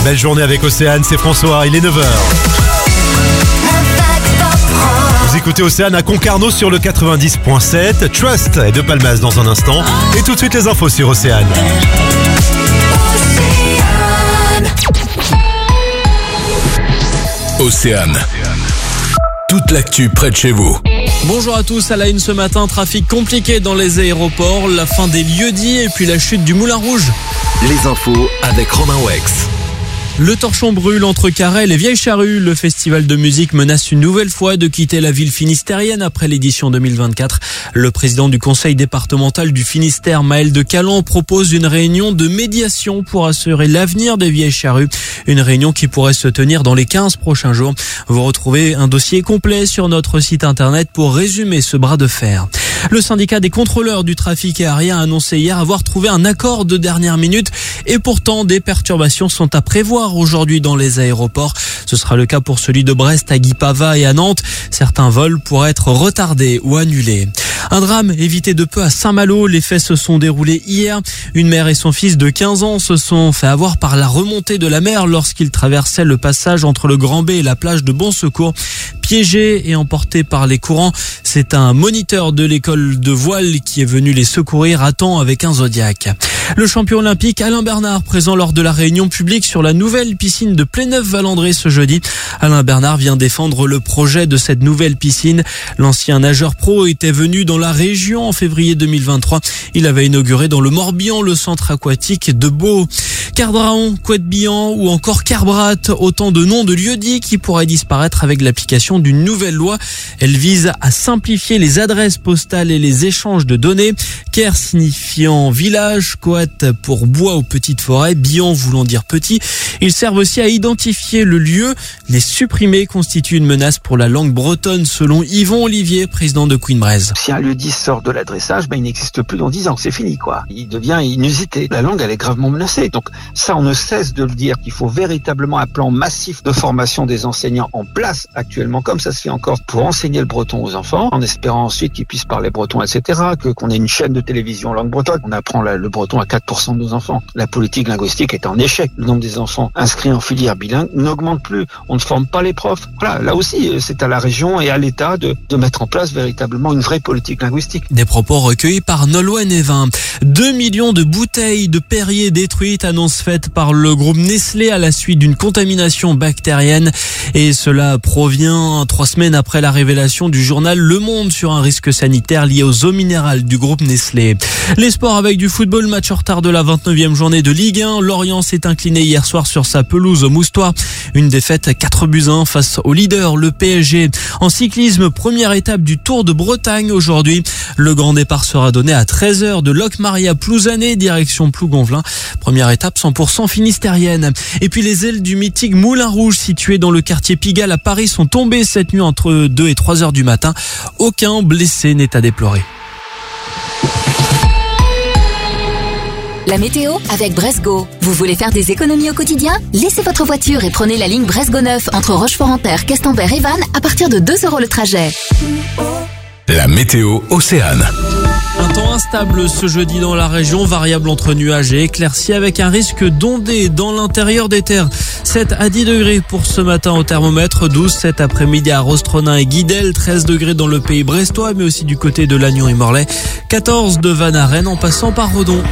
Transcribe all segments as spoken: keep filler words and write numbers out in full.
Belle journée avec Océane, c'est François, il est neuf heures. Vous écoutez Océane à Concarneau sur le quatre-vingt-dix point sept. Trust et De Palmas dans un instant. Et tout de suite les infos sur Océane. Océane. Toute l'actu près de chez vous. Bonjour à tous, à la une ce matin, trafic compliqué dans les aéroports, la fin des lieux-dits et puis la chute du Moulin Rouge. Les infos avec Romain Wex. Le torchon brûle entre Carrel et Vieille-Charrue. Le festival de musique menace une nouvelle fois de quitter la ville finistérienne après l'édition deux mille vingt-quatre. Le président du conseil départemental du Finistère, Maël de Calan, propose une réunion de médiation pour assurer l'avenir de Vieille-Charrue. Une réunion qui pourrait se tenir dans les quinze prochains jours. Vous retrouvez un dossier complet sur notre site internet pour résumer ce bras de fer. Le syndicat des contrôleurs du trafic aérien a annoncé hier avoir trouvé un accord de dernière minute et pourtant des perturbations sont à prévoir aujourd'hui dans les aéroports. Ce sera le cas pour celui de Brest à Guipava et à Nantes. Certains vols pourraient être retardés ou annulés. Un drame évité de peu à Saint-Malo. Les faits se sont déroulés hier. Une mère et son fils de quinze ans se sont fait avoir par la remontée de la mer lorsqu'ils traversaient le passage entre le Grand B et la plage de Bon Secours. Piégés et emportés par les courants, c'est un moniteur de l'école de voile qui est venu les secourir à temps avec un Zodiac. Le champion olympique Alain Bernard, présent lors de la réunion publique sur la nouvelle piscine de Pléneuf-Valandré ce jeudi. Alain Bernard vient défendre le projet de cette nouvelle piscine. L'ancien nageur pro était venu dans la région en février deux mille vingt-trois. Il avait inauguré dans le Morbihan le centre aquatique de Beau. Cardraon, Couette-Billan ou encore Carbrat, autant de noms de lieux-dits qui pourraient disparaître avec l'application d'une nouvelle loi. Elle vise à simplifier les adresses postales et les échanges de données. Ker signifiant village, Couette pour bois ou petite forêt, Billan voulant dire petit. Ils servent aussi à identifier le lieu. Les supprimer constitue une menace pour la langue bretonne selon Yvon Olivier, président de Queen Braise. Si un lieu-dit sort de l'adressage, ben il n'existe plus dans dix ans, c'est fini quoi. Il devient inusité. La langue elle est gravement menacée. Donc ça on ne cesse de le dire qu'il faut véritablement un plan massif de formation des enseignants en place actuellement, comme ça se fait encore pour enseigner le breton aux enfants, en espérant ensuite qu'ils puissent parler breton, et cetera. Que qu'on ait une chaîne de télévision langue bretonne. On apprend la, le breton à quatre pour cent de nos enfants. La politique linguistique est en échec. Le nombre des enfants inscrits en filière bilingue n'augmente plus. On ne forme pas les profs. Voilà, là aussi, c'est à la région et à l'État de, de mettre en place véritablement une vraie politique linguistique. Des propos recueillis par Nolwenn Evin. Deux millions de bouteilles de Perrier détruites, annonce faite par le groupe Nestlé à la suite d'une contamination bactérienne. Et cela provient trois semaines après la révélation du journal Le Monde sur un risque sanitaire lié aux eaux minérales du groupe Nestlé. Les sports avec du football, match en retard de la vingt-neuvième journée de Ligue un. Lorient s'est incliné hier soir sur sa pelouse au Moustoir. Une défaite quatre buts à un face au leader, le P S G. En cyclisme, première étape du Tour de Bretagne aujourd'hui. Le grand départ sera donné à treize heures de Locmaria Plouzané, direction Plougonvelin. Première étape cent pour cent finistérienne. Et puis les ailes du mythique Moulin Rouge situé dans le quartier Pigalle à Paris sont tombées cette nuit entre deux et trois heures du matin. Aucun blessé n'est à déplorer. La météo avec Bresgo. Vous voulez faire des économies au quotidien? Laissez votre voiture et prenez la ligne Bresgo-Neuf entre Rochefort-en-Terre, Questembert et Vannes à partir de deux euros le trajet. La météo Océane. Un temps instable ce jeudi dans la région, variable entre nuages et éclaircies avec un risque d'ondées dans l'intérieur des terres. sept à dix degrés pour ce matin au thermomètre, douze cet après-midi à Rostronin et Guidel, treize degrés dans le pays brestois mais aussi du côté de Lannion et Morlaix, quatorze de Vannes à Rennes en passant par Redon.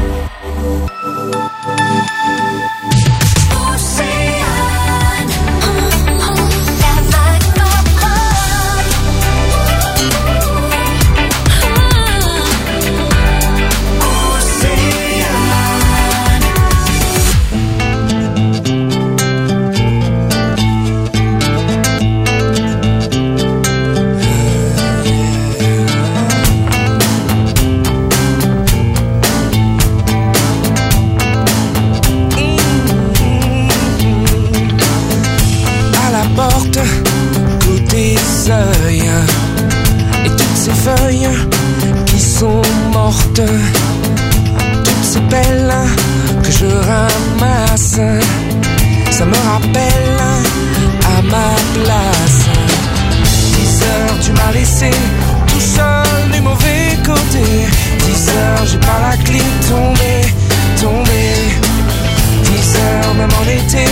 Et toutes ces feuilles qui sont mortes, toutes ces pelles que je ramasse, ça me rappelle à ma place. Dix heures tu m'as laissé tout seul du mauvais côté. Dix heures j'ai pas la clé tombée, tombée. Dix heures même en été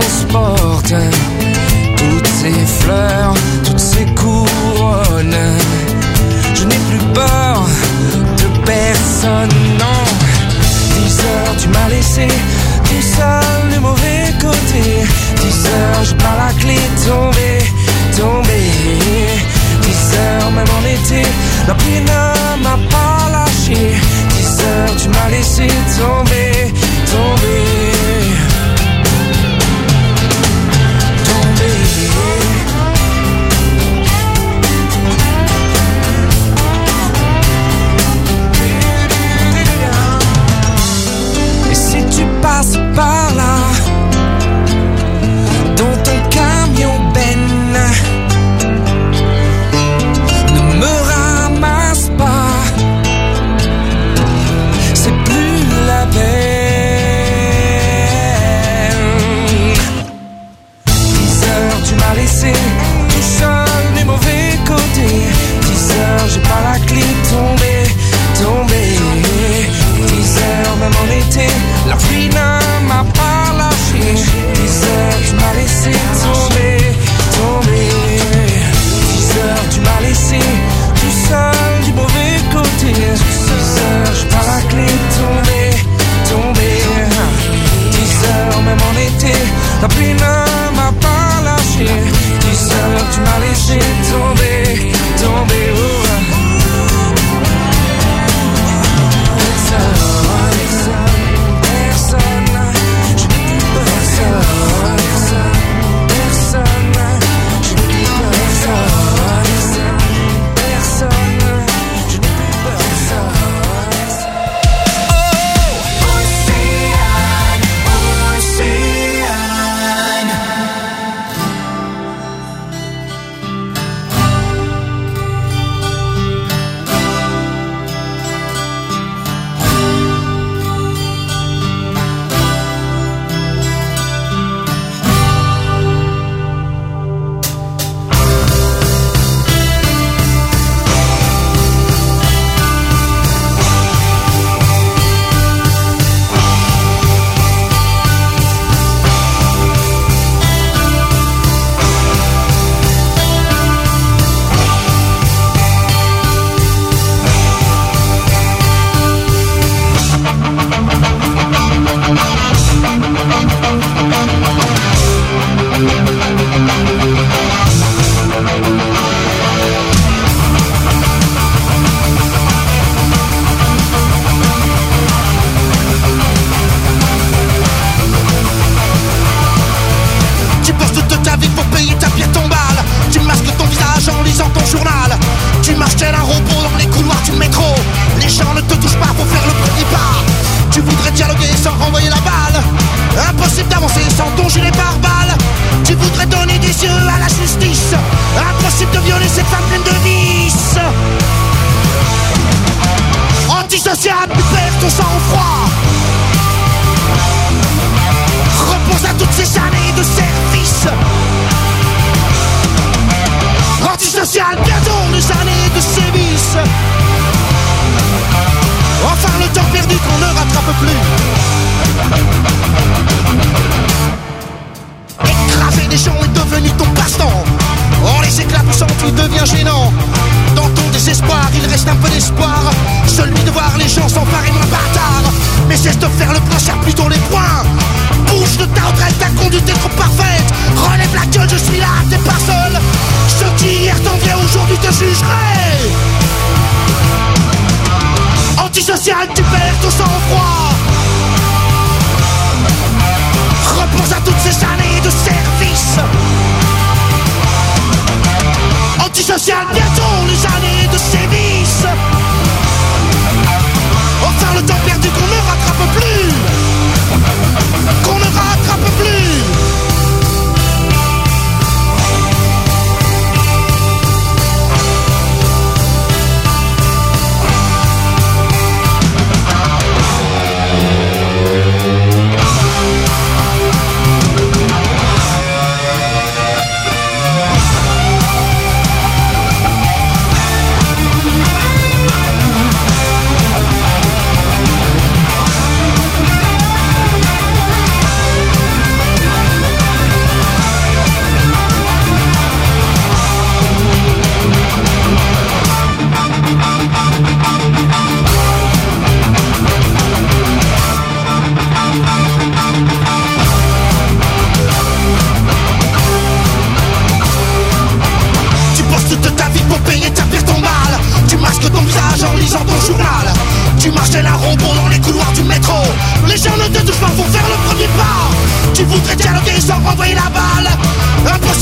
transporte toutes ces fleurs, toutes ces couronnes. Je n'ai plus peur de personne, non. Dix heures, tu m'as laissé tout seul du mauvais côté. Dix heures, j'ai pas la clé, tombé, tombé. Dix heures, même en été, la pluie ne m'a pas lâché. Dix heures, tu m'as laissé tomber, tomber. Passe par là, dans ton camion Ben, ne me ramasse pas, c'est plus la peine. Dix heures, tu m'as laissé tout seul du mauvais côté. Dix heures, j'ai pas la clé, tombé, tombé. Dix heures, même en été, la pluie ne m'a pas lâché. Dix heures, tu m'as laissé tomber, tomber. Dix heures, tu m'as laissé tout seul du mauvais côté. Dix heures, j'ai pas la clé, tomber, tomber. Dix heures, même en été, la pluie ne m'a pas lâché. Dix heures, tu m'as laissé tomber, tomber. Oh. Antisocial, tu perds ton sang-froid. Repose à toutes ces années de service. Antisocial, bientôt les années de sévices. Enfin le temps perdu qu'on ne rattrape plus. Écraser des gens est devenu ton passe-temps. En les éclaboussant tu deviens gênant. Dans ton désespoir il reste un peu d'espoir, celui de voir les gens s'emparer moins bâtard. Mais cesse de faire le plein, serre plutôt les poings. Bouge de ta retraite, ta conduite est trop parfaite. Relève la gueule, je suis là, t'es pas seul. Ceux qui hier t'enviaient aujourd'hui te jugeraient. Antisocial, tu perds ton sang-froid. Repose à toutes ces années de service. Antisocial, bientôt les années de sévices. Enfin le temps perdu qu'on ne rattrape plus. Qu'on ne rattrape plus.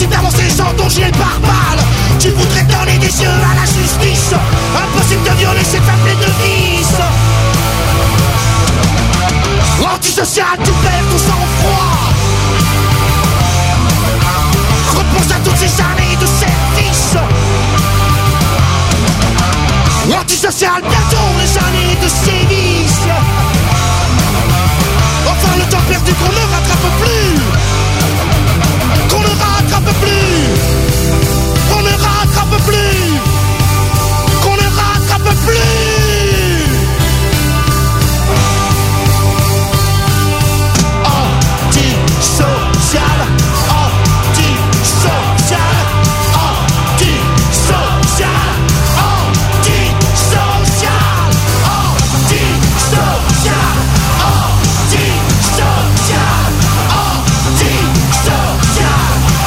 impossible d'avancer sans ton gilet pare-balles. Tu voudrais donner des yeux à la justice. Impossible de violer cette femme pleine de vices. Antisocial, tu perds ton sang-froid. Repense à toutes ces années de service. Antisocial, bientôt les années de sévice. Enfin le temps perdu qu'on ne rattrape plus. Qu'on ne rattrape plus. Qu'on ne rattrape plus. Qu'on ne rattrape plus. Antisocial, antisocial, antisocial, antisocial, antisocial, antisocial, antisocial,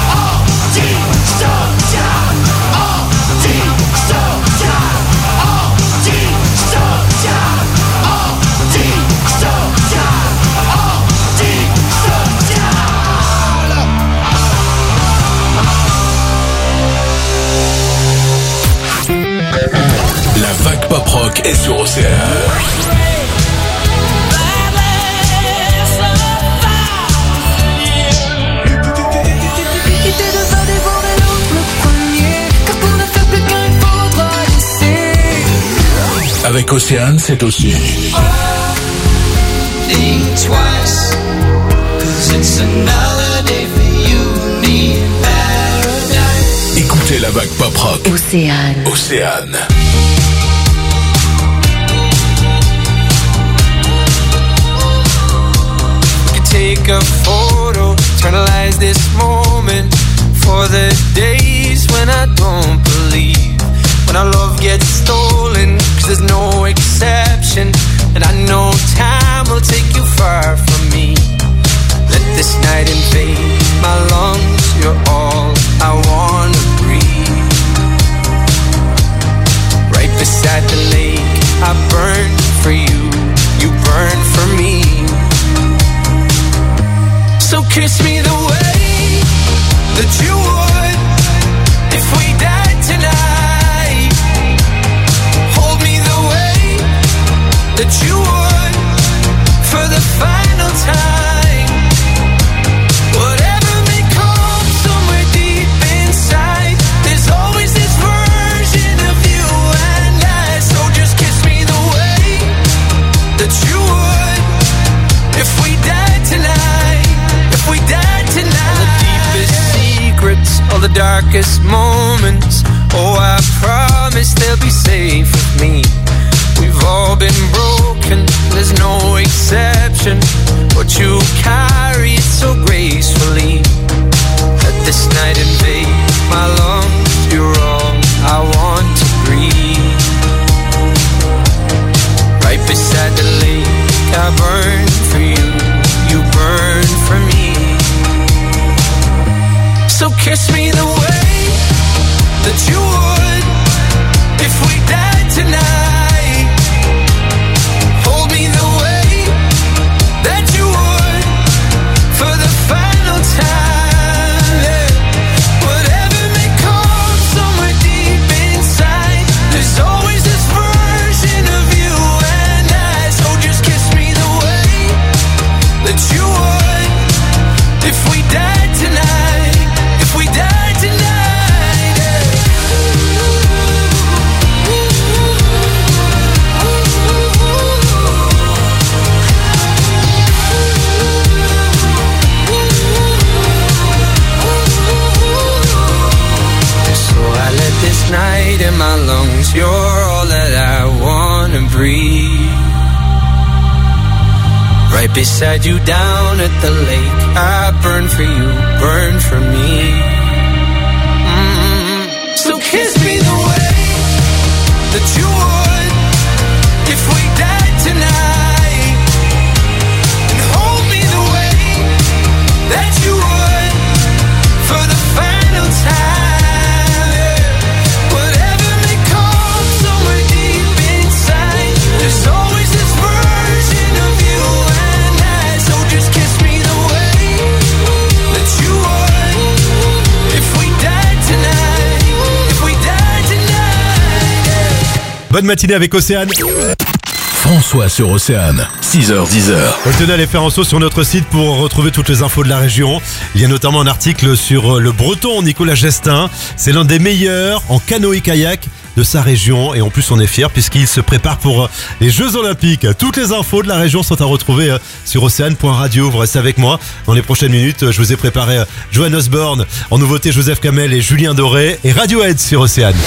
antisocial, antisocial, antisocial, La vague pop rock est sur Océane. Avec Océane, c'est aussi écoutez la vague pop rock. Océane. Océane. Take a photo, eternalize this moment for the days when I don't believe, when our love gets stolen, cause there's no exception, and I know time will take you far from me. Let this night invade my lungs, you're all I wanna breathe. Right beside the lake, I burn for you, you burn for me. So kiss me the way that you would if we died tonight. Hold me the way that you would for the final time. Whatever may come somewhere deep inside, there's always this version of you and I. So just kiss me the way that you would if we died tonight. We died tonight. All the deepest secrets, all the darkest moments, oh, I promise they'll be safe with me. We've all been broken, there's no exception, but you carry it so gracefully. Let this night invade my lungs, you're all I want to breathe. Right beside the lake, I burn for you, you burn for me. So kiss me the way that you would if we died tonight. Hold me the way that you would for the final time. Yeah. Whatever may come somewhere deep inside, there's always this version of you and I. So just kiss me the way that you would if we died tonight. We died tonight, yeah. So I let this night in my lungs, you're all that I wanna breathe. Right beside you down at the lake, I burn for you, burn for me. Mm-hmm. So kiss me the way that you would if we died tonight, and hold me the way that you would for the final time. Yeah. Whatever may come somewhere deep inside, there's always this version of you and I. So just kiss me the way that you are. Bonne matinée avec Océane. François sur Océane, six heures dix. Et tenez à aller faire un saut sur notre site pour retrouver toutes les infos de la région. Il y a notamment un article sur le breton Nicolas Gestin. C'est l'un des meilleurs en canoë-kayak de sa région. Et en plus, on est fiers puisqu'il se prépare pour les Jeux Olympiques. Toutes les infos de la région sont à retrouver sur océane point radio. Vous restez avec moi. Dans les prochaines minutes, je vous ai préparé Joan Osborne. En nouveauté, Joseph Kamel et Julien Doré. Et Radiohead sur Océane.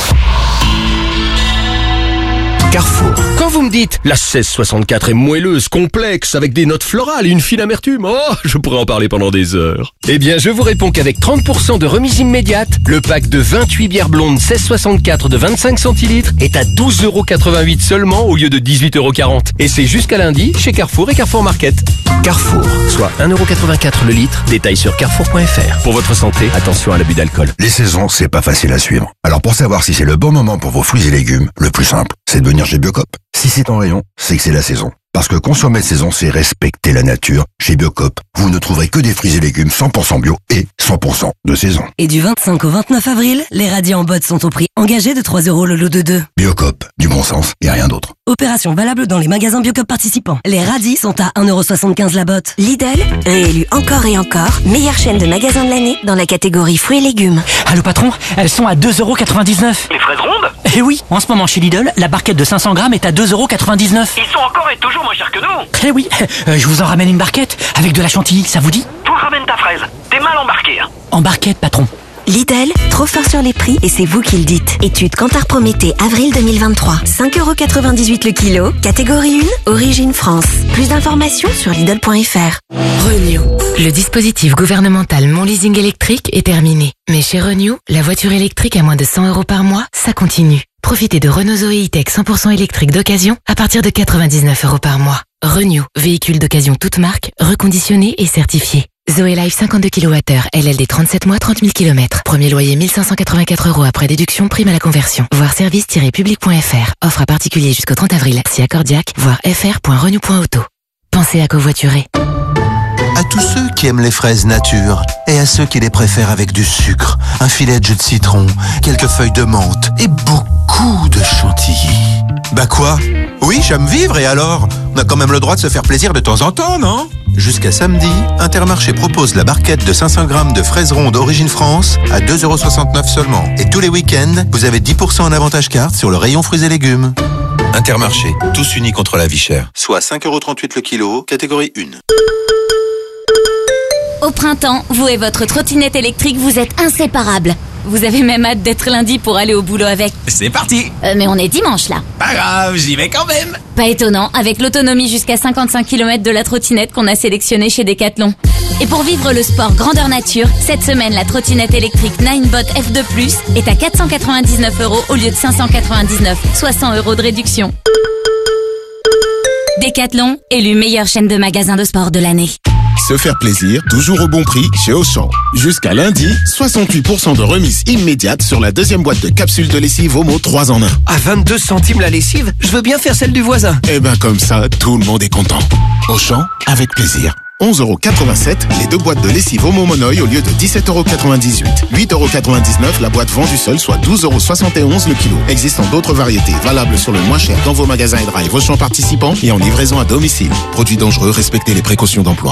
Carrefour. Quand vous me dites la seize soixante-quatre est moelleuse, complexe, avec des notes florales et une fine amertume, oh, je pourrais en parler pendant des heures. Eh bien, je vous réponds qu'avec trente pour cent de remise immédiate, le pack de vingt-huit bières blondes seize soixante-quatre de vingt-cinq centilitres est à douze euros quatre-vingt-huit seulement au lieu de dix-huit euros quarante. Et c'est jusqu'à lundi chez Carrefour et Carrefour Market. Carrefour, soit un euro quatre-vingt-quatre le litre. Détail sur carrefour point f r. Pour votre santé, attention à l'abus d'alcool. Les saisons, c'est pas facile à suivre. Alors pour savoir si c'est le bon moment pour vos fruits et légumes, le plus simple, c'est de venir chez Biocop. Si c'est en rayon, c'est que c'est la saison. Parce que consommer de saison, c'est respecter la nature. Chez Biocop, vous ne trouverez que des fruits et légumes cent pour cent bio et cent pour cent de saison. Et du vingt-cinq au vingt-neuf avril, les radis en botte sont au prix engagé de trois euros le lot de deux. Biocop, du bon sens et rien d'autre. Opération valable dans les magasins Biocop participants. Les radis sont à un euro soixante-quinze la botte. Lidl, réélu encore et encore, meilleure chaîne de magasins de l'année dans la catégorie fruits et légumes. Allô patron, elles sont à deux euros quatre-vingt-dix-neuf. Les fraises rondes? Eh oui, en ce moment chez Lidl, la barquette de cinq cents grammes est à deux euros quatre-vingt-dix-neuf. Ils sont encore et toujours moins chers que nous. Eh oui, euh, je vous en ramène une barquette avec de la chantilly, ça vous dit? Toi ramène ta fraise, t'es mal embarqué. Hein. En barquette patron. Lidl, trop fort sur les prix et c'est vous qui le dites. Étude Kantar Prométhée, avril deux mille vingt-trois. cinq euros quatre-vingt-dix-huit le kilo, catégorie un, origine France. Plus d'informations sur Lidl point f r. Renew. Le dispositif gouvernemental Mon Leasing électrique est terminé. Mais chez Renew, la voiture électrique à moins de cent euros par mois, ça continue. Profitez de Renault Zoé E-Tech cent pour cent électrique d'occasion à partir de quatre-vingt-dix-neuf euros par mois. Renew, véhicule d'occasion toute marque, reconditionné et certifié. Zoé Life cinquante-deux kilowattheures, L L D trente-sept mois, trente mille kilomètres. Premier loyer mille cinq cent quatre-vingt-quatre euros après déduction, prime à la conversion. Voir service tiret public point f r. Offre à particulier jusqu'au trente avril. Si accordiaque, voir f r point renew point auto. Pensez à covoiturer. À tous ceux qui aiment les fraises nature et à ceux qui les préfèrent avec du sucre, un filet de jus de citron, quelques feuilles de menthe et beaucoup de chantilly. Bah quoi? Oui, j'aime vivre et alors? On a quand même le droit de se faire plaisir de temps en temps, non? Jusqu'à samedi, Intermarché propose la barquette de cinq cents grammes de fraises rondes Origine France à deux euros soixante-neuf seulement. Et tous les week-ends, vous avez dix pour cent en avantage carte sur le rayon fruits et légumes. Intermarché, tous unis contre la vie chère. Soit cinq euros trente-huit le kilo, catégorie un. Au printemps, vous et votre trottinette électrique, vous êtes inséparables. Vous avez même hâte d'être lundi pour aller au boulot avec. C'est parti. euh, Mais on est dimanche là. Pas grave, j'y vais quand même. Pas étonnant, avec l'autonomie jusqu'à cinquante-cinq kilomètres de la trottinette qu'on a sélectionnée chez Decathlon. Et pour vivre le sport grandeur nature, cette semaine la trottinette électrique Ninebot F deux plus est à quatre cent quatre-vingt-dix-neuf euros au lieu de cinq cent quatre-vingt-dix-neuf, soit cent euros de réduction. Decathlon, élu meilleure chaîne de magasins de sport de l'année. Se faire plaisir, toujours au bon prix chez Auchan. Jusqu'à lundi, soixante-huit pour cent de remise immédiate sur la deuxième boîte de capsules de lessive Omo trois en un. À vingt-deux centimes la lessive, je veux bien faire celle du voisin. Eh ben comme ça, tout le monde est content. Auchan, avec plaisir. onze euros quatre-vingt-sept, les deux boîtes de lessive Omo Monoï au lieu de dix-sept euros quatre-vingt-dix-huit. huit euros quatre-vingt-dix-neuf la boîte vendue seule, soit douze euros soixante et onze le kilo. Existant d'autres variétés, valables sur le moins cher dans vos magasins et drive Auchan participants et en livraison à domicile. Produits dangereux, respectez les précautions d'emploi.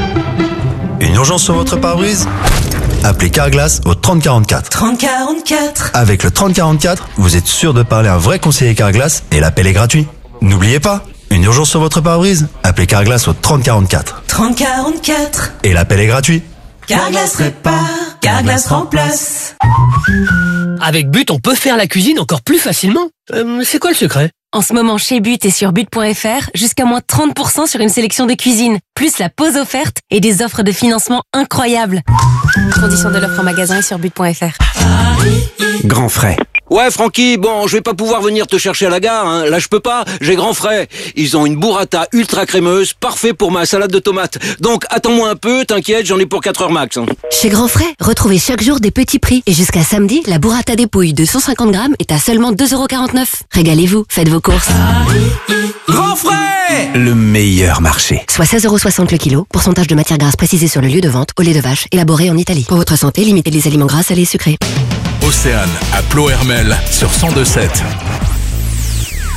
Une urgence sur votre pare-brise? Appelez Carglass au trente quarante-quatre. trente quarante-quatre. Avec le trente quarante-quatre, vous êtes sûr de parler à un vrai conseiller Carglass et l'appel est gratuit. N'oubliez pas, une urgence sur votre pare-brise? Appelez Carglass au trente quarante-quatre. trente quarante-quatre. Et l'appel est gratuit. Carglass répare, Carglass remplace. Avec But, on peut faire la cuisine encore plus facilement. Euh, c'est quoi le secret? En ce moment, chez But et sur but point f r, jusqu'à moins trente pour cent sur une sélection de cuisines, plus la pause offerte et des offres de financement incroyables. Conditions de l'offre en magasin et sur but point f r. Grand frais. Ouais, Francky, bon, je vais pas pouvoir venir te chercher à la gare, hein. Là, je peux pas, j'ai Grand Frais. Ils ont une burrata ultra crémeuse, parfait pour ma salade de tomates. Donc, attends-moi un peu, t'inquiète, j'en ai pour quatre heures max. Hein. Chez Grand Frais, retrouvez chaque jour des petits prix. Et jusqu'à samedi, la burrata dépouille de cent cinquante grammes est à seulement deux euros quarante-neuf. Régalez-vous, faites vos courses. Grand Frais! Le meilleur marché. Soit seize euros soixante le kilo, pourcentage de matière grasse précisé sur le lieu de vente, au lait de vache, élaboré en Italie. Pour votre santé, limitez les aliments gras, salés et sucrés. Océane à Plohermel sur cent deux sept.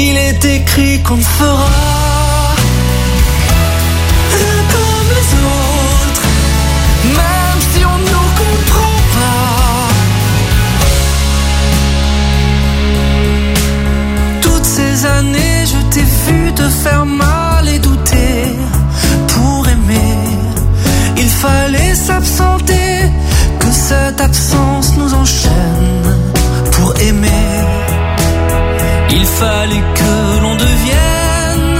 Il est écrit qu'on ne fera rien comme les autres, même si on ne nous comprend pas. Toutes ces années, je t'ai vu te faire mal et douter. Pour aimer, il fallait s'absenter, que cette absence nous enchaîne. Pour aimer, il fallait que l'on devienne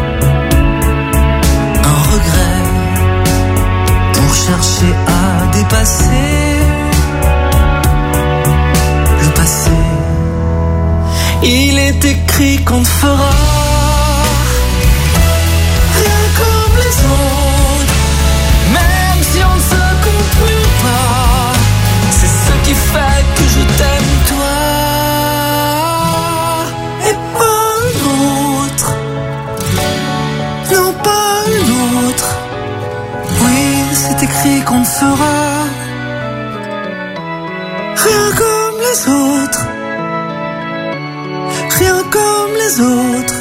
un regret pour chercher à dépasser le passé. Il est écrit qu'on ne fera rien comme les autres, même si on ne se comprend pas. C'est ce qui fait que je t'aime toi et pas un autre. Non, pas un autre. Oui, c'est écrit qu'on ne fera rien comme les autres, rien comme les autres.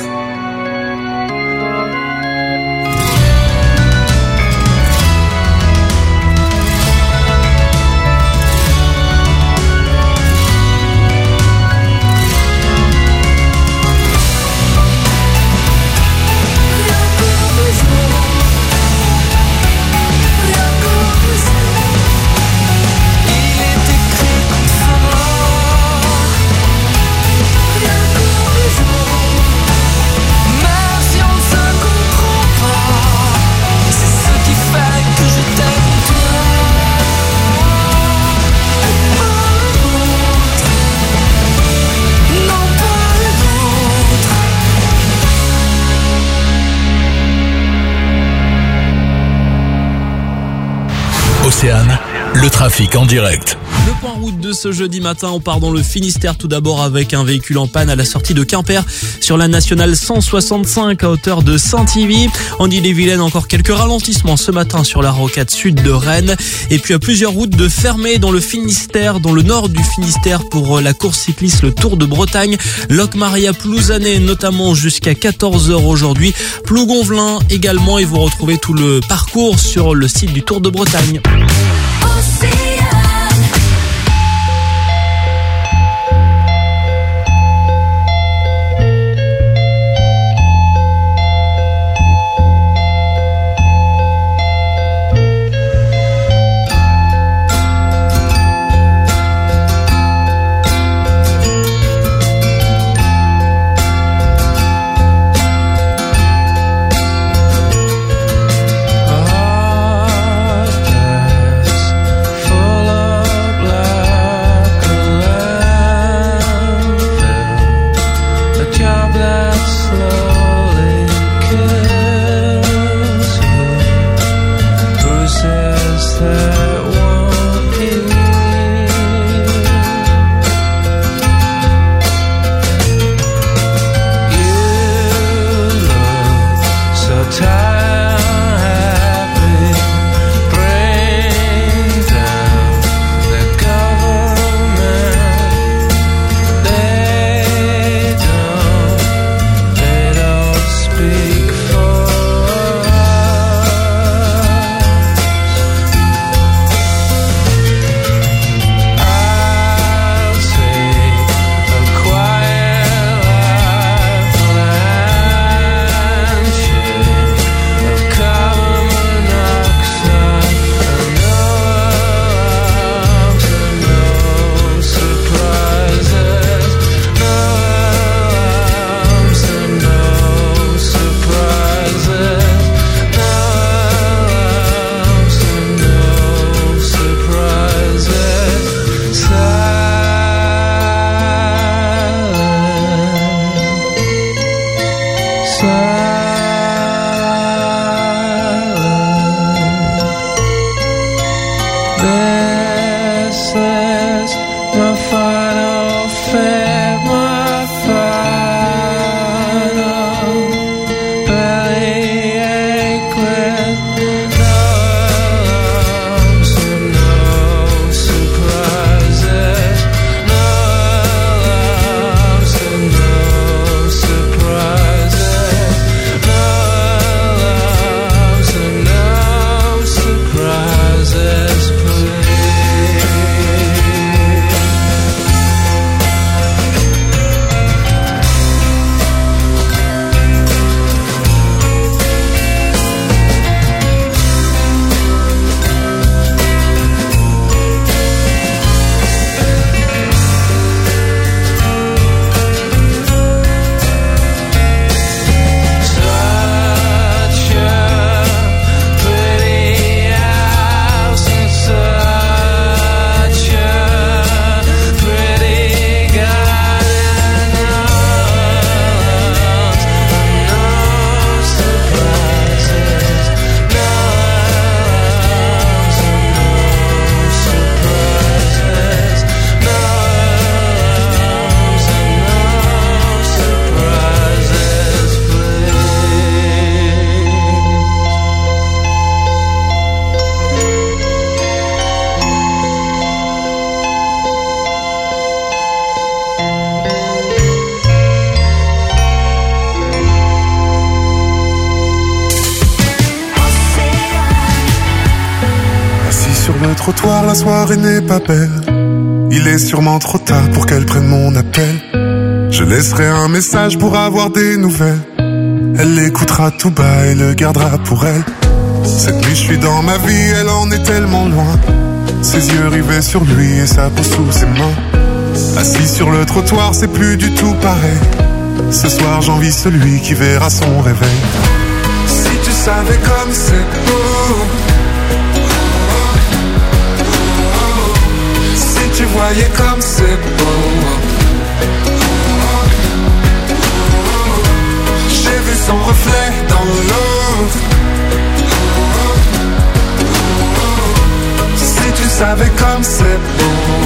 Océane, le trafic en direct. Le point route de ce jeudi matin, on part dans le Finistère tout d'abord avec un véhicule en panne à la sortie de Quimper sur la nationale cent soixante-cinq à hauteur de Saint-Yvi. En Ille-et-Vilaine, encore quelques ralentissements ce matin sur la rocade sud de Rennes. Et puis à plusieurs routes de fermées dans le Finistère, dans le nord du Finistère pour la course cycliste le Tour de Bretagne. Locmaria Plouzané notamment jusqu'à quatorze heures aujourd'hui. Plougonvelin également, et vous retrouvez tout le parcours sur le site du Tour de Bretagne. They don't le trottoir, la soirée n'est pas belle. Il est sûrement trop tard pour qu'elle prenne mon appel. Je laisserai un message pour avoir des nouvelles. Elle l'écoutera tout bas et le gardera pour elle. Cette nuit je suis dans ma vie, elle en est tellement loin. Ses yeux rivés sur lui et sa peau sous ses mains. Assis sur le trottoir, c'est plus du tout pareil. Ce soir j'envie celui qui verra son réveil. Si tu savais comme c'est beau, si tu voyais comme c'est beau. J'ai vu son reflet dans l'eau. Si tu savais comme c'est beau.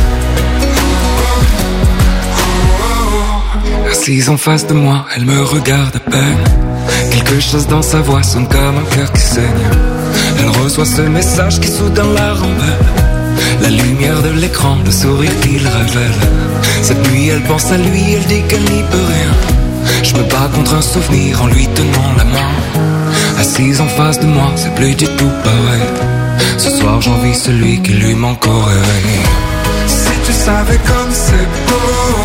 Assise en face de moi, elle me regarde à peine. Quelque chose dans sa voix sonne comme un cœur qui saigne. Elle reçoit ce message qui soudain la rembelle. La lumière de l'écran, le sourire qu'il révèle. Cette nuit elle pense à lui, elle dit qu'elle n'y peut rien. Je me bats contre un souvenir en lui tenant la main. Assise en face de moi, c'est plus du tout pareil. Ce soir j'envie celui qui lui manque au réveil. Si tu savais comme c'est beau.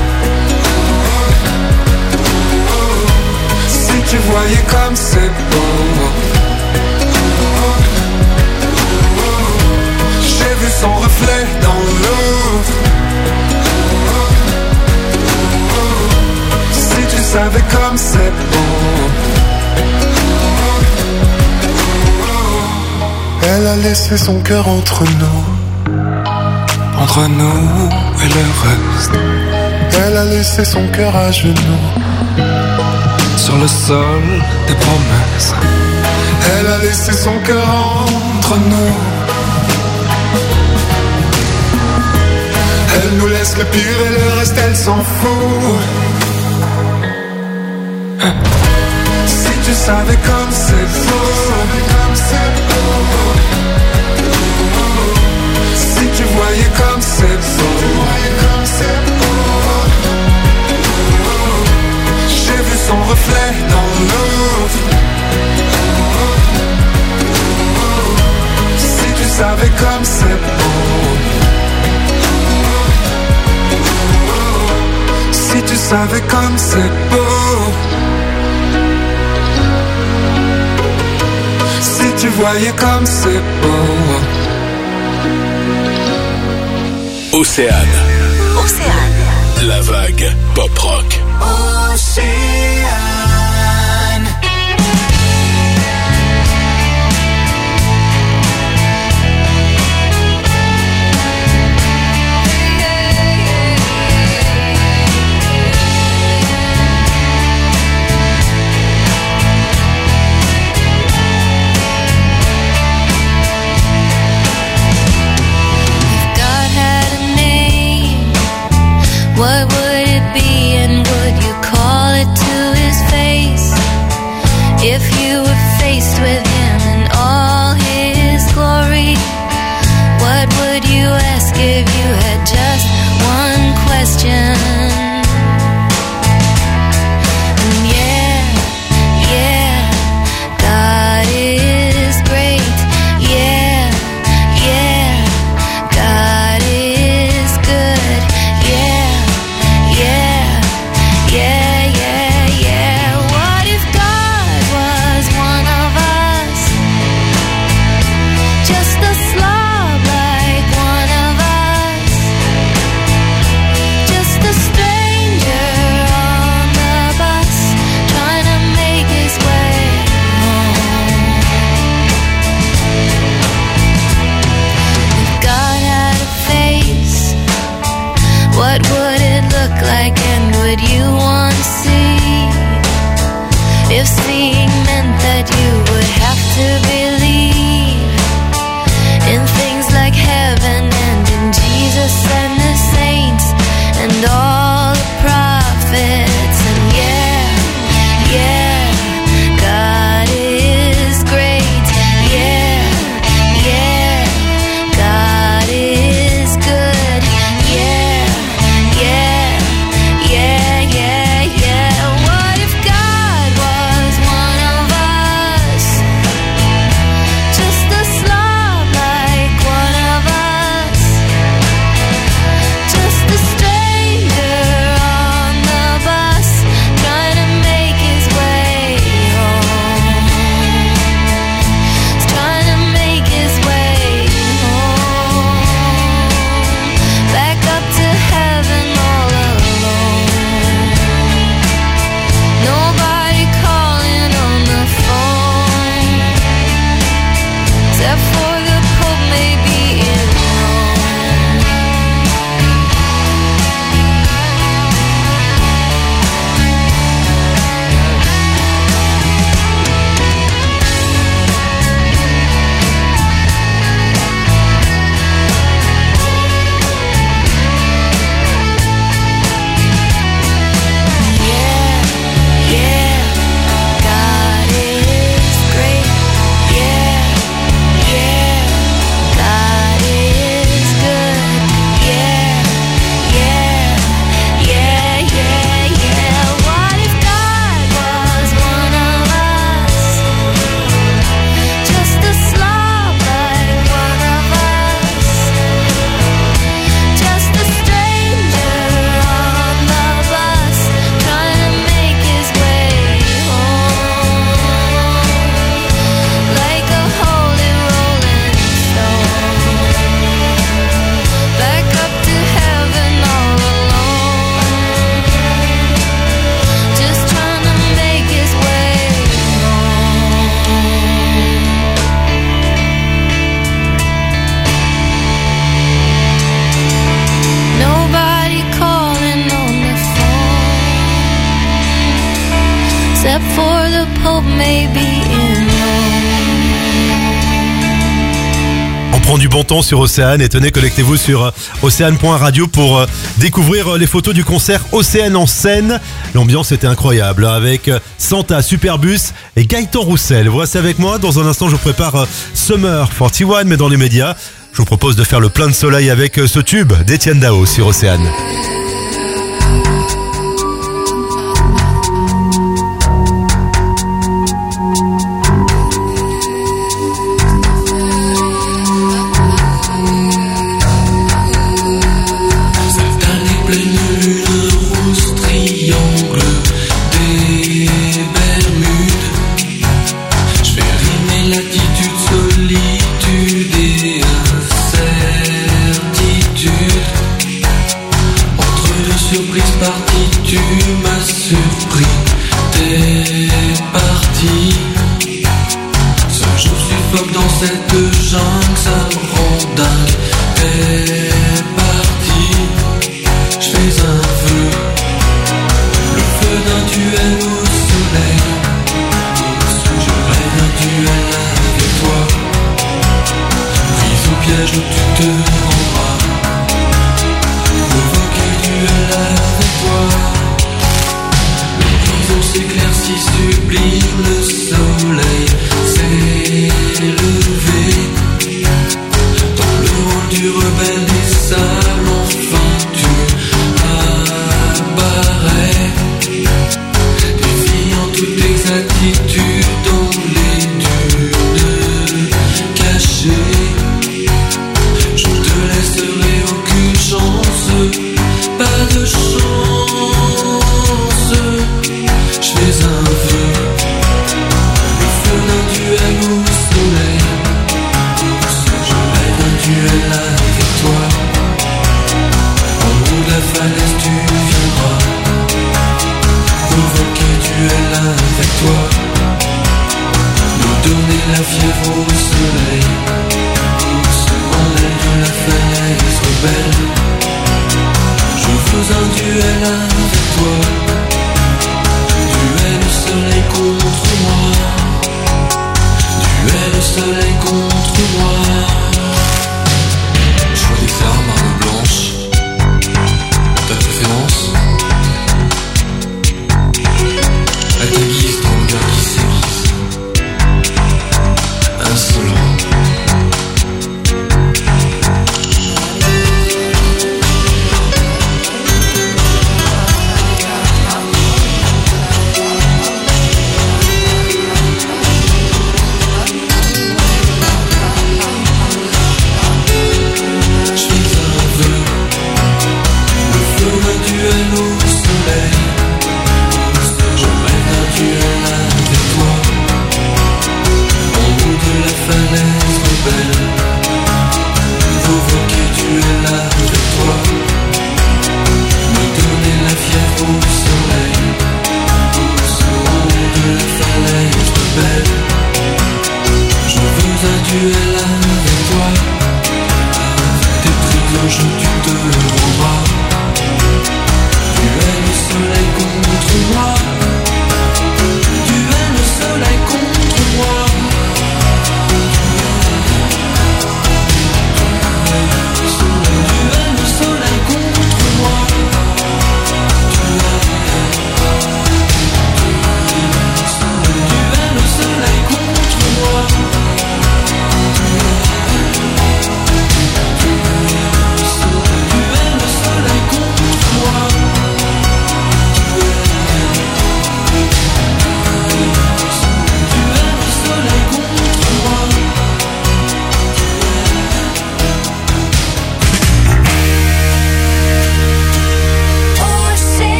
Si tu voyais comme c'est beau. J'ai vu son reflet dans l'eau. Si tu savais comme c'est beau. Elle a laissé son cœur entre nous. Entre nous et le reste. Elle a laissé son cœur à genoux. Sur le sol des promesses. Elle a laissé son cœur entre nous. Elle nous laisse le pire et le reste elle s'en fout. Si tu savais comme c'est beau. Si tu voyais comme c'est beau. J'ai vu son reflet dans l'eau. Si tu savais comme c'est beau. Si tu savais comme c'est beau. Si tu voyais comme c'est beau. Océane. Océane. La vague pop rock. Océane. What would it be and would except for the Pope maybe in On prend du bon temps sur Océane et tenez, connectez-vous sur océane point radio pour découvrir les photos du concert Océane en scène. L'ambiance était incroyable avec Santa, Superbus et Gaëtan Roussel. Vous restez avec moi, dans un instant je vous prépare Summer quarante et un, mais dans les médias, je vous propose de faire le plein de soleil avec ce tube d'Étienne Dao sur Océane.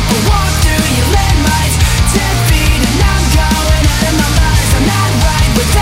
with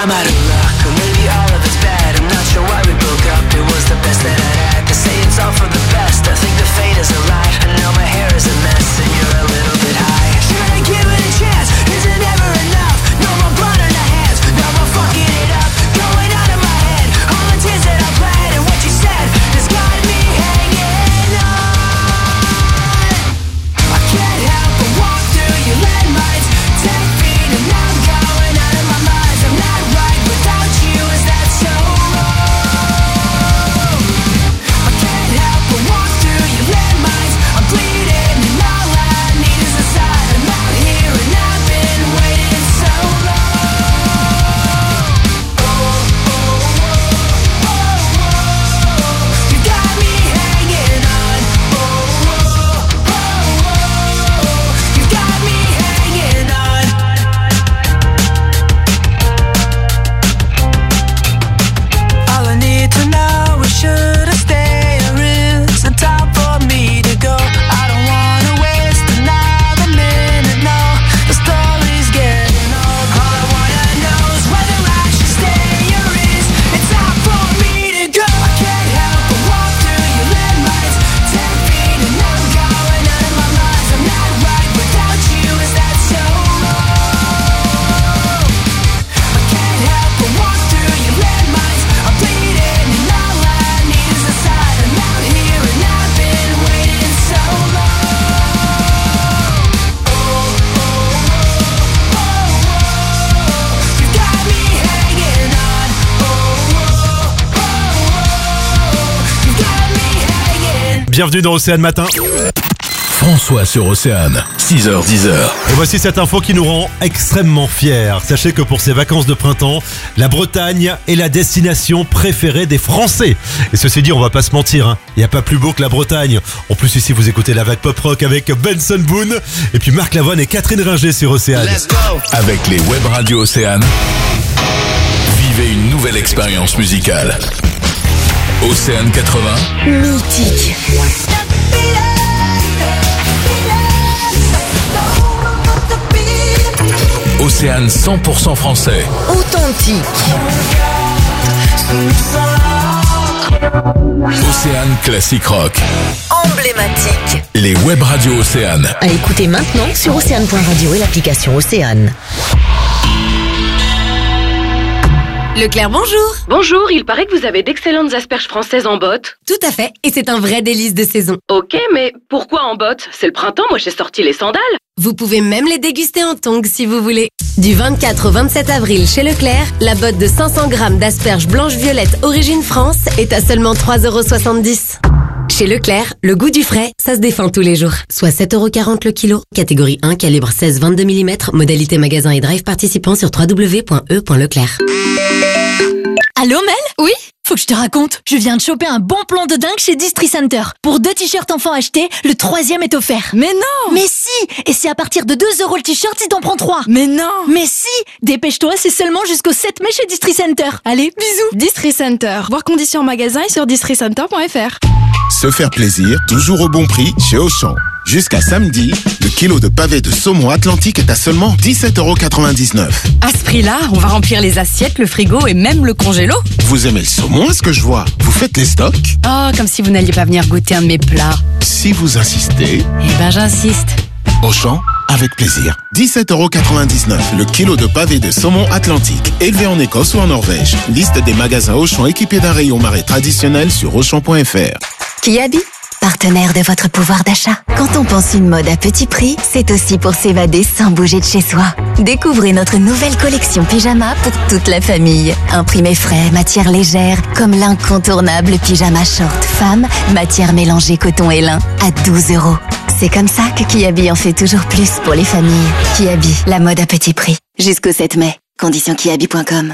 I'm out of luck, or maybe all of it's bad. I'm not sure why we broke up, it was the best that I'd had. They say it's all for the best, I think the fate is a lie. I know my hair is a mess and you're a little bit high. Should I give it a chance? Is it ever enough? No more blood on the hands, no more fucking it up. Going out of my head, all the tears that I bled and what you said has got me hanging on. I can't help but walk through your landmines, ten feet and I'm going out of my mind. I'm not right without you, is that so wrong? I can't help but walk through your landmines. I'm bleeding and all I need is a sign. I'm out here and I've been waiting so long. You got me hanging on. You got me hanging on. All I need to know is should I stay or is it time for me to go? I don't wanna waste another minute, no. The story's getting old. All I wanna know is whether I should stay or is it time for me to go? I can't help but walk through your landmines, ten feet and I'm going out of my mind. I'm not right without you, is that so wrong? I can't help but walk through your landmines. I'm bleeding and all I need is a sign. I'm out here and I've been waiting so long. You got me hanging on. You got me hanging. Bienvenue dans Océane Matin. François sur Océane, six heures dix. Et voici cette info qui nous rend extrêmement fiers. Sachez que pour ces vacances de printemps, la Bretagne est la destination préférée des Français. Et ceci dit, on va pas se mentir, hein, il n'y a pas plus beau que la Bretagne. En plus ici, vous écoutez la vague pop rock avec Benson Boone et puis Marc Lavoine et Catherine Ringer sur Océane. Avec les web radios Océane, vivez une nouvelle expérience musicale. Océane quatre-vingts, Mythique. Océane cent pour cent français. Authentique. Océane classique rock. Emblématique. Les web radios Océane. À écouter maintenant sur océane point radio et l'application Océane. Leclerc, bonjour. Bonjour, il paraît que vous avez d'excellentes asperges françaises en botte. Tout à fait, et c'est un vrai délice de saison. Ok, mais pourquoi en botte? C'est le printemps, moi j'ai sorti les sandales. Vous pouvez même les déguster en tongs si vous voulez. Du vingt-quatre au vingt-sept avril chez Leclerc, la botte de cinq cents grammes d'asperges blanches-violettes origine France est à seulement trois euros soixante-dix. Chez Leclerc, le goût du frais, ça se défend tous les jours. Soit sept euros quarante le kilo. Catégorie un, calibre seize vingt-deux millimètres. Modalité magasin et drive participant sur w w w point e point leclerc. Allô Mel? Oui? Faut que je te raconte. Je viens de choper un bon plan de dingue chez Distri Center. Pour deux t-shirts enfants achetés, le troisième est offert. Mais non! Mais si! Et c'est à partir de deux euros le t-shirt si t'en prends trois. Mais non! Mais si! Dépêche-toi, c'est seulement jusqu'au sept mai chez Distri Center. Allez, bisous! Distri Center. Voir conditions en magasin et sur distri center point f r. Se faire plaisir, toujours au bon prix chez Auchan. Jusqu'à samedi, le kilo de pavé de saumon Atlantique est à seulement dix-sept euros quatre-vingt-dix-neuf. À ce prix-là, on va remplir les assiettes, le frigo et même le congélo. Vous aimez le saumon, est-ce que je vois? Vous faites les stocks? Oh, comme si vous n'alliez pas venir goûter un de mes plats. Si vous insistez... Eh ben, j'insiste. Auchan, avec plaisir. dix-sept euros quatre-vingt-dix-neuf, le kilo de pavé de saumon Atlantique, élevé en Écosse ou en Norvège. Liste des magasins Auchan équipés d'un rayon marais traditionnel sur auchan point f r. Kiabi, partenaire de votre pouvoir d'achat. Quand on pense une mode à petit prix, c'est aussi pour s'évader sans bouger de chez soi. Découvrez notre nouvelle collection pyjama pour toute la famille. Imprimé frais, matière légère, comme l'incontournable pyjama short femme, matière mélangée coton et lin, à douze euros. C'est comme ça que Kiabi en fait toujours plus pour les familles. Kiabi, la mode à petit prix. Jusqu'au sept mai. Conditions kiabi point com.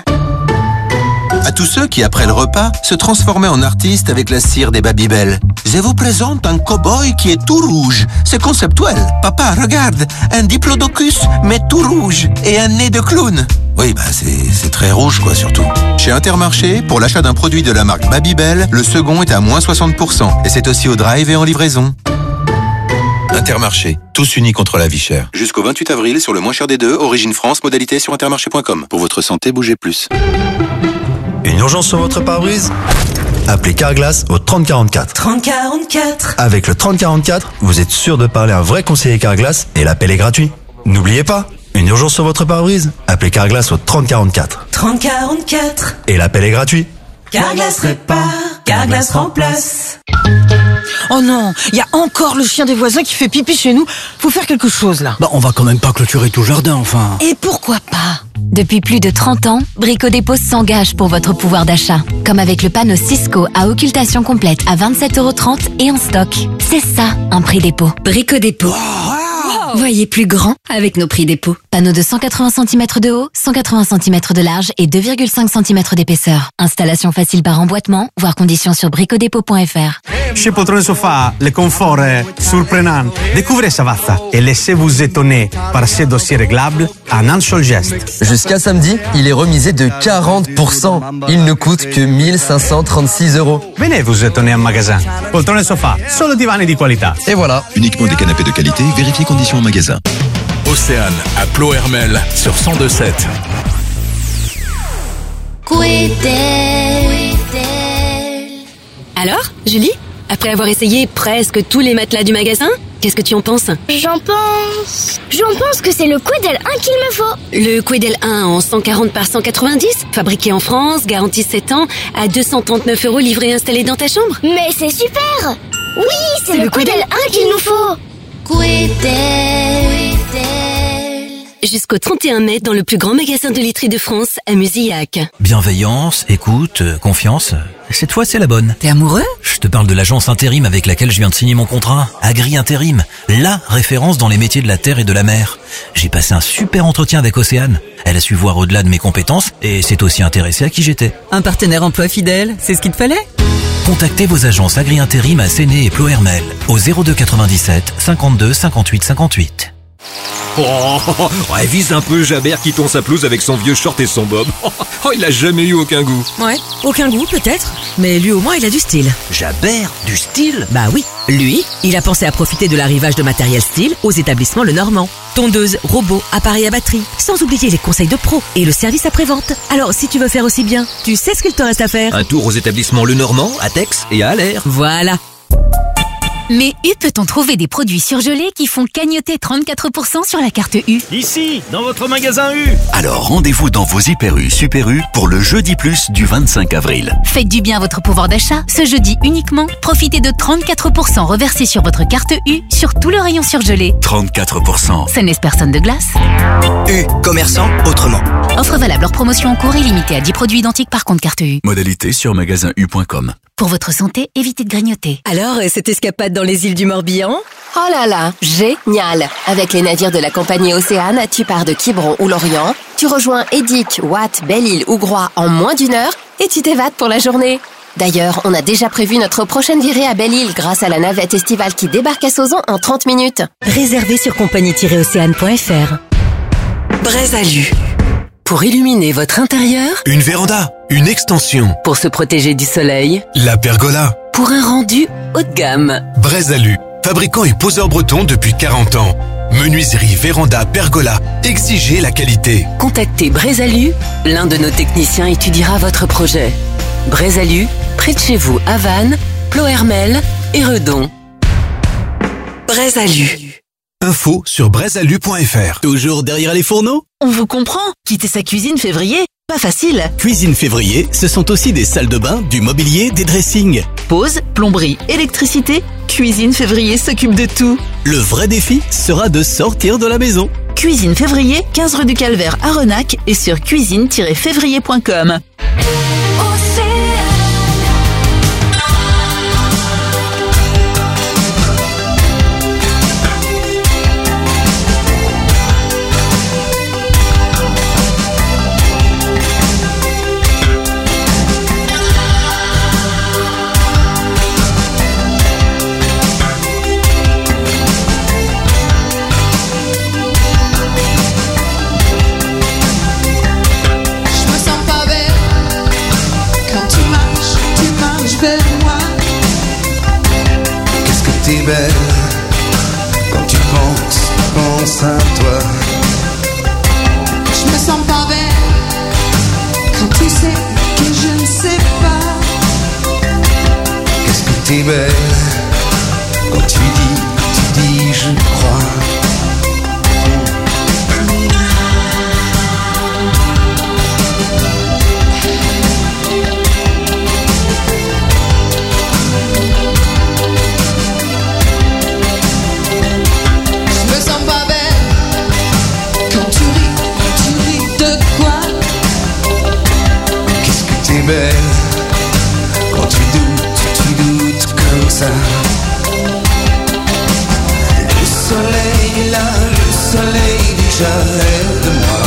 À tous ceux qui, après le repas, se transformaient en artistes avec la cire des Babybel. Je vous présente un cow-boy qui est tout rouge. C'est conceptuel. Papa, regarde, un diplodocus, mais tout rouge. Et un nez de clown. Oui, bah c'est, c'est très rouge, quoi, surtout. Chez Intermarché, pour l'achat d'un produit de la marque Babybel, le second est à moins soixante pour cent. Et c'est aussi au drive et en livraison. Intermarché, tous unis contre la vie chère. Jusqu'au vingt-huit avril sur le moins cher des deux, Origine France, modalité sur intermarché point com. Pour votre santé, bougez plus. Une urgence sur votre pare-brise? Appelez Carglass au trente quarante-quatre. trente quarante-quatre. Avec le trente quarante-quatre, vous êtes sûr de parler à un vrai conseiller Carglass et l'appel est gratuit. N'oubliez pas, une urgence sur votre pare-brise? Appelez Carglass au trente quarante-quatre. trente quarante-quatre. Et l'appel est gratuit. Carglass répare, Carglass remplace. Oh non, il y a encore le chien des voisins qui fait pipi chez nous. Faut faire quelque chose là. Bah on va quand même pas clôturer tout le jardin enfin. Et pourquoi pas? Depuis plus de trente ans, Brico Dépôt s'engage pour votre pouvoir d'achat. Comme avec le panneau Cisco à occultation complète à vingt-sept euros trente et en stock. C'est ça, un prix dépôt. Brico Dépôt. Voyez plus grand avec nos prix dépôt. Panneau de cent quatre-vingts centimètres de haut, cent quatre-vingts centimètres de large et deux virgule cinq centimètres d'épaisseur. Installation facile par emboîtement, voire conditions sur bricodépôt point f r. Chez Poltrone Sofa, le confort est surprenant. Découvrez Savazza et laissez-vous étonner par ces dossiers réglables en un seul geste. Jusqu'à samedi, il est remisé de quarante pour cent. Il ne coûte que mille cinq cent trente-six euros. Venez vous étonner en magasin. Poltrone Sofa, solo divani di qualità. Et voilà. Uniquement des canapés de qualité, vérifiez conditions en magasin. Océane à Plohermel sur cent deux sept. Alors, Julie, après avoir essayé presque tous les matelas du magasin, qu'est-ce que tu en penses? J'en pense... J'en pense que c'est le Quedel un qu'il me faut. Le Quedel un en cent quarante par cent quatre-vingt-dix, fabriqué en France, garantie sept ans, à deux cent trente-neuf euros livré et installé dans ta chambre. Mais c'est super! Oui, c'est le, le Quedel un qu'il nous faut. Quedel. Jusqu'au trente et un mai dans le plus grand magasin de literie de France à Musillac. Bienveillance, écoute, confiance. Cette fois, c'est la bonne. T'es amoureux? Je te parle de l'agence intérim avec laquelle je viens de signer mon contrat. Agri Intérim, la référence dans les métiers de la terre et de la mer. J'ai passé un super entretien avec Océane. Elle a su voir au-delà de mes compétences et s'est aussi intéressée à qui j'étais. Un partenaire emploi fidèle, c'est ce qu'il te fallait? Contactez vos agences Agri Intérim à Séné et Plohermel au zéro deux quatre-vingt-dix-sept cinquante-deux cinquante-huit cinquante-huit. Oh, ouais, vise un peu Jabert qui tond sa pelouse avec son vieux short et son bob. Oh, il a jamais eu aucun goût. Ouais, aucun goût peut-être, mais lui au moins il a du style. Jabert, du style? Bah oui, lui, il a pensé à profiter de l'arrivage de matériel style aux établissements Le Normand. Tondeuse, robots, appareils à batterie, sans oublier les conseils de pro et le service après-vente. Alors si tu veux faire aussi bien, tu sais ce qu'il te reste à faire. Un tour aux établissements Le Normand, à Tex et à Allaire. Voilà. Mais U peut-on trouver des produits surgelés qui font cagnotter trente-quatre pour cent sur la carte U? Ici, dans votre magasin U. Alors rendez-vous dans vos Hyper U, Super U pour le Jeudi Plus du vingt-cinq avril. Faites du bien à votre pouvoir d'achat. Ce jeudi uniquement, profitez de trente-quatre pour cent reversés sur votre carte U sur tout le rayon surgelé. trente-quatre pour cent. Ce n'est personne de glace. U, commerçant autrement. Offre valable hors promotion en cours et limitée à dix produits identiques par compte carte U. Modalité sur magasin u point com. Pour votre santé, évitez de grignoter. Alors, cette escapade dans les îles du Morbihan? Oh là là, génial! Avec les navires de la compagnie Océane, tu pars de Quiberon ou Lorient, tu rejoins Édic, Watt, Belle-Île ou Groix en moins d'une heure et tu t'évades pour la journée. D'ailleurs, on a déjà prévu notre prochaine virée à Belle-Île grâce à la navette estivale qui débarque à Sauzon en trente minutes. Réservé sur compagnie tiret océane point f r. Brésalu. Pour illuminer votre intérieur, une véranda, une extension. pour se protéger du soleil, La pergola. pour un rendu haut de gamme. Brésalu, fabricant et poseur breton depuis quarante ans. Menuiserie, véranda, pergola, exigez la qualité. Contactez Brésalu, l'un de nos techniciens étudiera votre projet. Brésalu, près de chez vous à Vannes, Plohermel et Redon. Brésalu. Info sur brésalu point f r. Toujours derrière les fourneaux? On vous comprend. Quitter sa cuisine février, pas facile. Cuisine février, ce sont aussi des salles de bain, du mobilier, des dressings. Pause, plomberie, électricité, Cuisine février s'occupe de tout. Le vrai défi sera de sortir de la maison. Cuisine février, quinze rue du Calvaire à Renac et sur cuisine tiret février point com. T'es belle, pense à toi. Je me sens pas belle quand tu sais que je ne sais pas. Qu'est-ce que t'es belle quand tu dis, tu dis je crois. Belle, quand tu doutes, tu doutes comme ça. Le soleil est là, le soleil déjà aide-moi.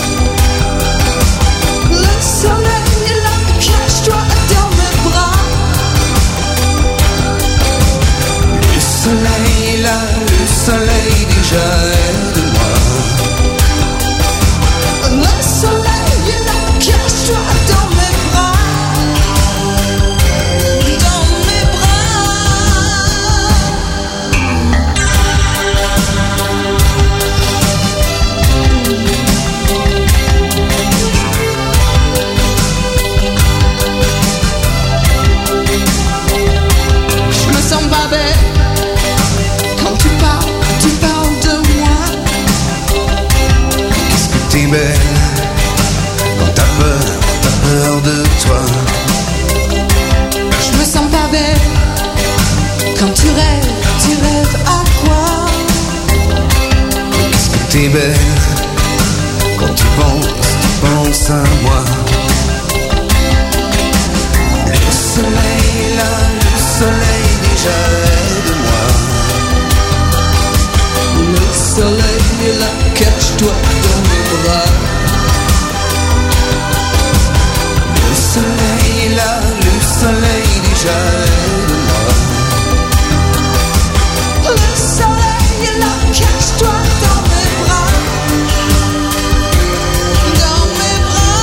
Le soleil est là, cache-toi dans mes bras. Le soleil est là, le soleil déjà aide-moi. Le soleil est là, cache-toi dans mes bras. T'es belle quand t'as peur, t'as peur de toi. Je me sens pas belle quand tu rêves, tu rêves à quoi? Qu'est-ce que t'es belle quand tu penses, tu penses à moi. Le soleil est là, le soleil déjà aide-moi. Le soleil est là, cache-toi dans mes bras. Le soleil est là, le soleil déjà aide-moi. Le soleil est là, cache-toi dans mes bras. Dans mes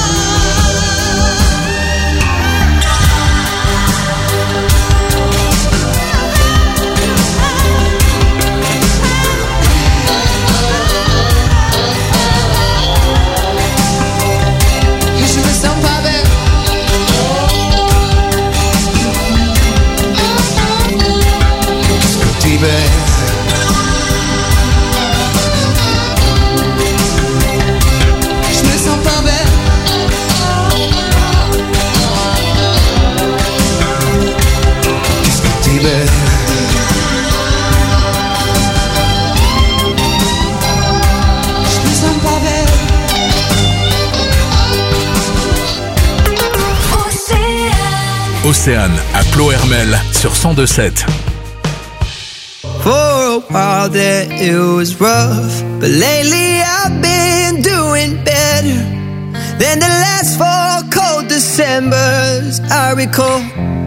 Océane à Plohermel sur cent deux sept. For a while there it was rough, but lately I've been doing better than the last four cold Decembers I recall.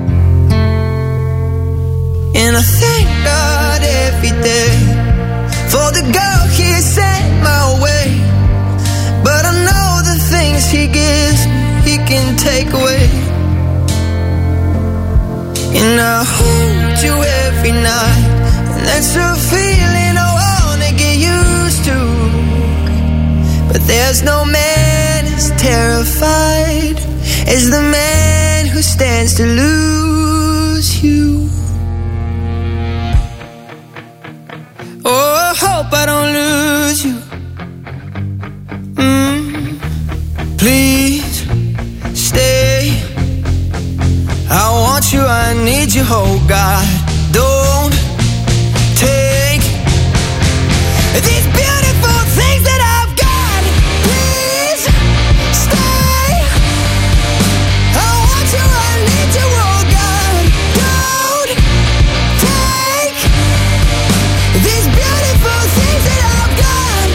And I thank God every day for the girl He sent my way. But I know the things He gives, He can take away. And I hold you every night, and that's a feeling I wanna get used to. But there's no man as terrified as the man who stands to lose you. Oh, I hope I don't lose you. Mm, please stay. I want you, I need you, oh God. Don't take these beautiful things that I've got. Please stay. I want you, I need you, oh God. Don't take these beautiful things that I've got.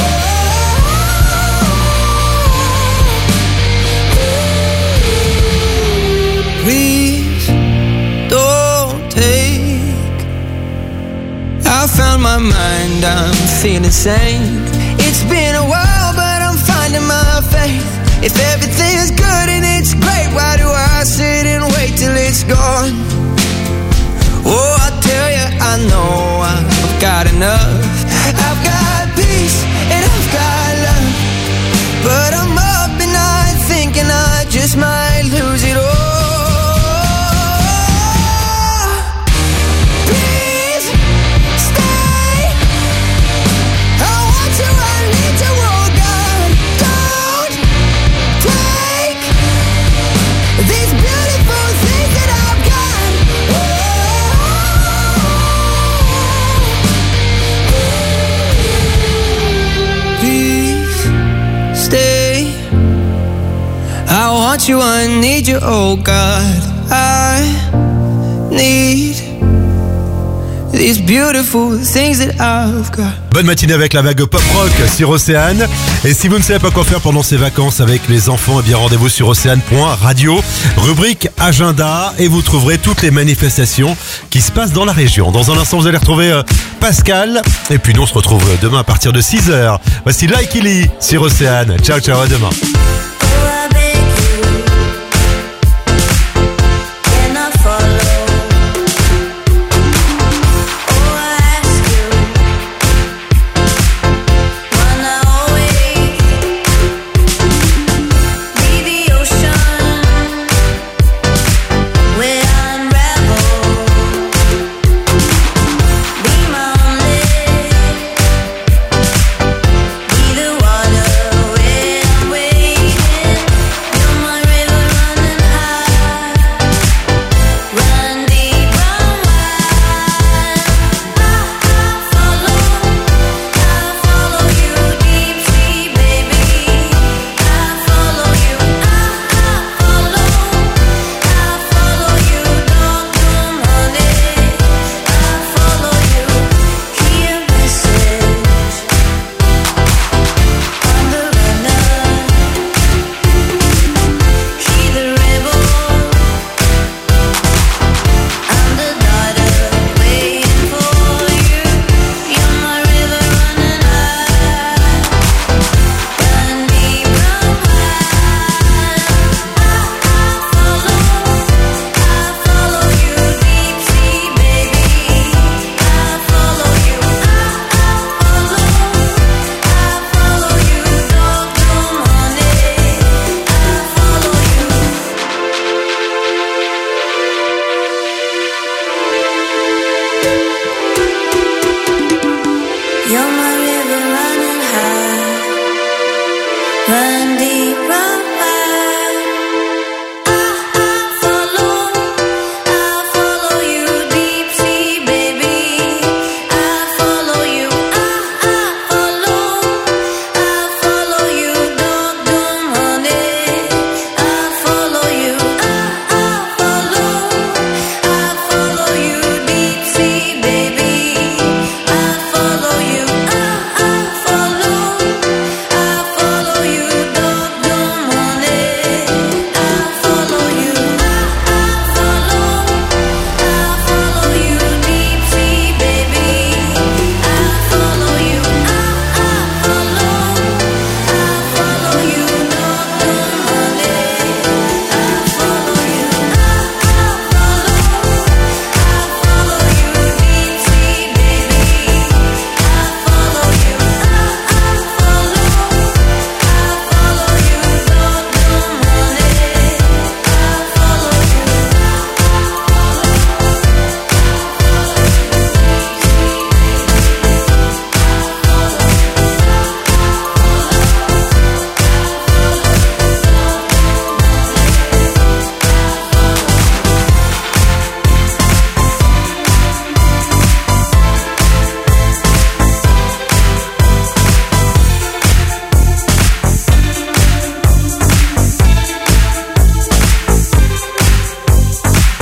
Oh, please don't take. I found my mind, I'm feeling sane. It's been a while, but I'm finding my faith. If everything is good and it's great, why do I sit and wait till it's gone? Oh, I tell you, I know I've got enough. I've got want you, I need you, oh God. I need these beautiful things that I've got. Bonne matinée avec la vague pop rock sur Océane. Et si vous ne savez pas quoi faire pendant ces vacances avec les enfants, eh bien rendez-vous sur océane point radio, rubrique agenda, et vous trouverez toutes les manifestations qui se passent dans la région. Dans un instant, vous allez retrouver euh, Pascal. Et puis nous, on se retrouve demain à partir de six heures. Voici Like Illy sur Océane. Ciao, ciao, à demain.